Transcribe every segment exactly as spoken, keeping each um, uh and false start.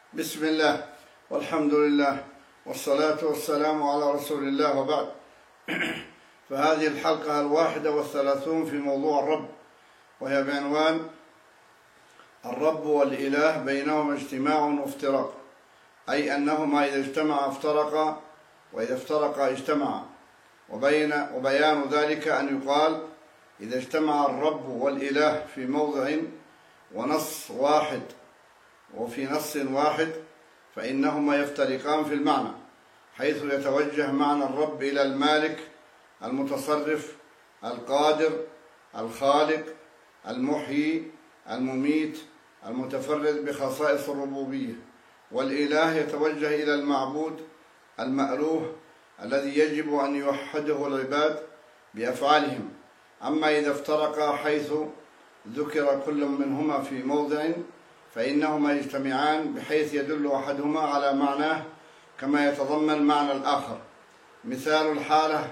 بسم الله والحمد لله والصلاة والسلام على رسول الله، وبعد. فهذه الحلقة الواحدة والثلاثون في موضوع الرب، وهي بعنوان الرب والإله بينهما اجتماع وافتراق، أي أنهما إذا اجتمعا افترقا، وإذا افترقا اجتمعا. وبين وبيان ذلك أن يقال إذا اجتمع الرب والإله في موضع ونص واحد وفي نص واحد فإنهما يفترقان في المعنى، حيث يتوجه معنى الرب إلى المالك المتصرف القادر الخالق المحيي المميت المتفرد بخصائص الربوبية، والإله يتوجه إلى المعبود المألوه الذي يجب أن يوحده العباد بأفعالهم. أما إذا افترقا حيث ذكر كل منهما في موضع فإنهما يجتمعان بحيث يدل أحدهما على معناه كما يتضمن معنى الآخر. مثال الحالة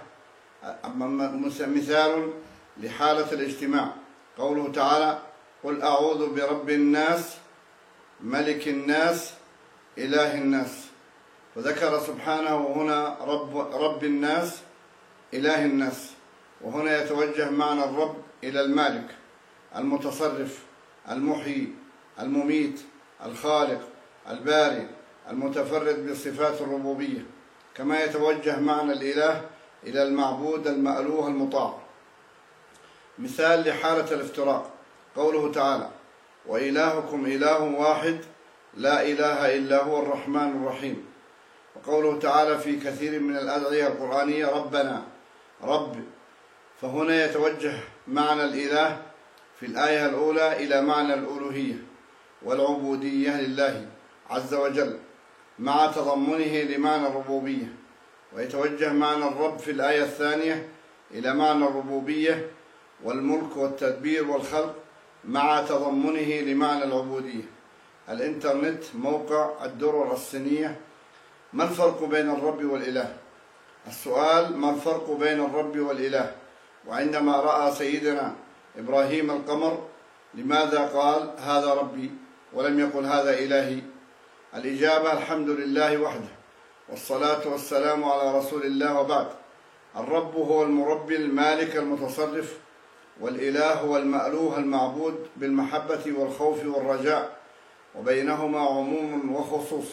مثال لحالة الاجتماع قوله تعالى: قل أعوذ برب الناس ملك الناس إله الناس. وذكر سبحانه هنا رب, رب الناس إله الناس، وهنا يتوجه معنى الرب إلى المالك المتصرف المحيي المميت الخالق الباري المتفرد بصفات الربوبية، كما يتوجه معنى الإله إلى المعبود المألوه المطاع. مثال لحالة الافتراق قوله تعالى: وإلهكم إله واحد لا إله إلا هو الرحمن الرحيم. وقوله تعالى في كثير من الأدعية القرآنية: ربنا رب. فهنا يتوجه معنى الإله في الآية الأولى إلى معنى الألوهية والعبودية لله عز وجل مع تضمنه لمعنى الربوبية، ويتوجه معنى الرب في الآية الثانية إلى معنى الربوبية والملك والتدبير والخلق مع تضمنه لمعنى العبودية. الإنترنت موقع الدرر الصينية. ما الفرق بين الرب والإله؟ السؤال: ما الفرق بين الرب والإله؟ وعندما رأى سيدنا إبراهيم القمر لماذا قال هذا ربي ولم يقل هذا إلهي؟ الإجابة: الحمد لله وحده، والصلاة والسلام على رسول الله، وبعد. الرب هو المربي المالك المتصرف، والإله هو المألوه المعبود بالمحبة والخوف والرجاء، وبينهما عموم وخصوص.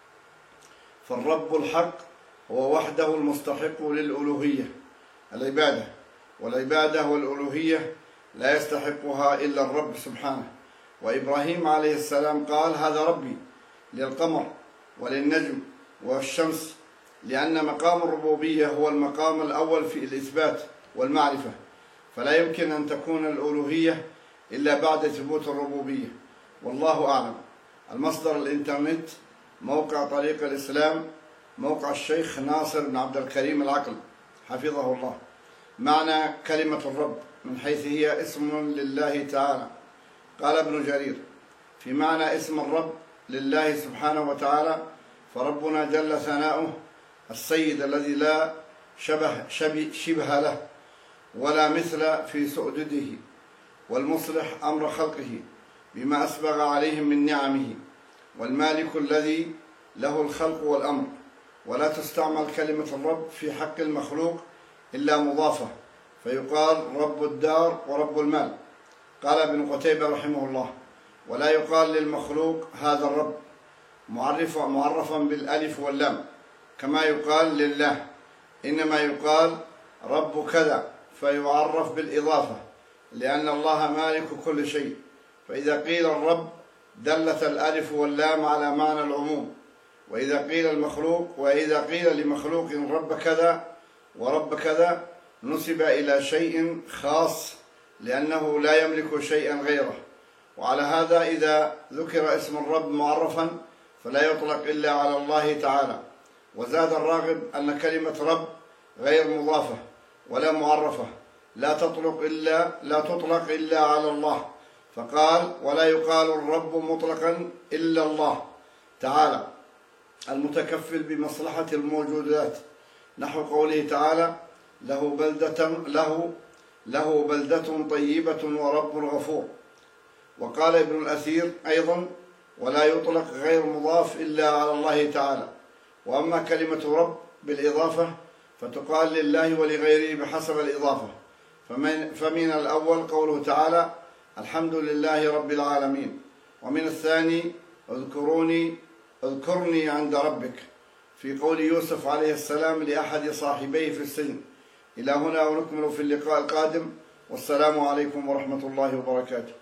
فالرب الحق هو وحده المستحق للألوهية العبادة، والعبادة والألوهية لا يستحقها إلا الرب سبحانه. وإبراهيم عليه السلام قال هذا ربي للقمر وللنجم والشمس، لأن مقام الربوبية هو المقام الأول في الإثبات والمعرفة، فلا يمكن أن تكون الألوهية إلا بعد ثبوت الربوبية، والله أعلم. المصدر الإنترنت موقع طريق الإسلام، موقع الشيخ ناصر بن عبد الكريم العقل حفظه الله. معنى كلمة الرب من حيث هي اسم لله تعالى. قال ابن جرير في معنى اسم الرب لله سبحانه وتعالى: فربنا جل ثناؤه السيد الذي لا شبه, شبه, شبه له ولا مثل في سؤدده، والمصلح أمر خلقه بما أسبغ عليهم من نعمه، والمالك الذي له الخلق والأمر. ولا تستعمل كلمة الرب في حق المخلوق إلا مضافة، فيقال رب الدار ورب المال. قال ابن قتيبة رحمه الله: ولا يقال للمخلوق هذا الرب معرفا معرفا بالألف واللام كما يقال لله، إنما يقال رب كذا فيعرف بالإضافة، لأن الله مالك كل شيء. فإذا قيل الرب دلت الألف واللام على معنى العموم، وإذا قيل المخلوق وإذا قيل لمخلوق رب كذا ورب كذا نسب إلى شيء خاص، لأنه لا يملك شيئا غيره. وعلى هذا إذا ذكر اسم الرب معرفا فلا يطلق إلا على الله تعالى. وزاد الراغب أن كلمة رب غير مضافة ولا معرفة لا تطلق إلا لا تطلق إلا على الله، فقال: ولا يقال الرب مطلقا إلا الله تعالى المتكفل بمصلحة الموجودات، نحو قوله تعالى: له بلدة له له بلدة طيبة ورب غفور. وقال ابن الأثير أيضا: ولا يطلق غير مضاف إلا على الله تعالى. وأما كلمة رب بالإضافة فتقال لله ولغيره بحسب الإضافة. فمن, فمن الأول قوله تعالى الحمد لله رب العالمين، ومن الثاني اذكروني اذكرني عند ربك في قول يوسف عليه السلام لأحد صاحبيه في السجن. إلى هنا ونكمل في اللقاء القادم، والسلام عليكم ورحمة الله وبركاته.